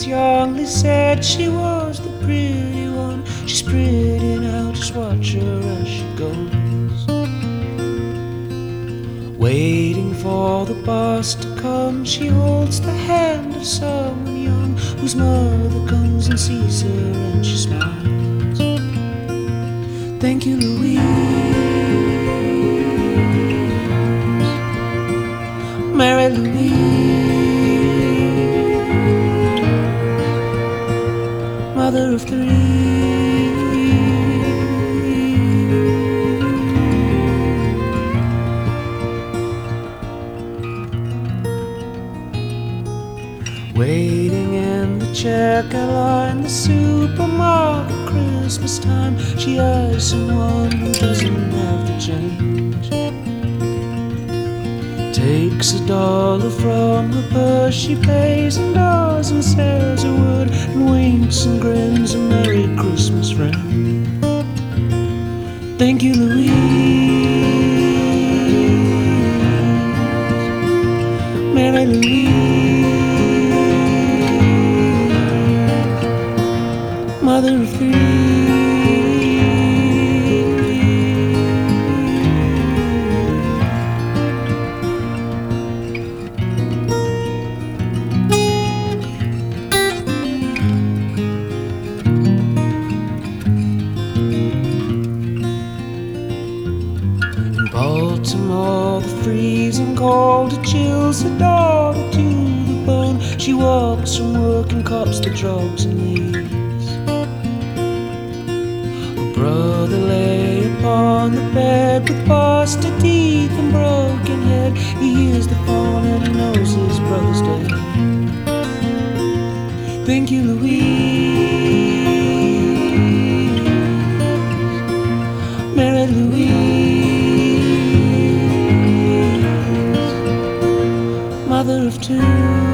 was young, they said she was the pretty one. She's pretty now, just watch her as she goes. Waiting for the bus to come, she holds the hand of someone young, whose mother comes and sees her and she smiles. Thank you, Louise, Mary Louise, mother of three. Waiting in the checkout line, the supermarket, Christmas time, she has someone who doesn't have the change. Takes $1 from her purse, she pays and does and says a word and winks and grins, a Merry Christmas, friend. Thank you, Louise, Mary Louise, mother of three. In Baltimore, the freezing cold, it chills her daughter to the bone. She walks from work and cops the drugs and leaves. Brother lay upon the bed with busted teeth and broken head. He hears the phone and he knows his brother's dead. Thank you, Louise, Mary Louise, mother of two.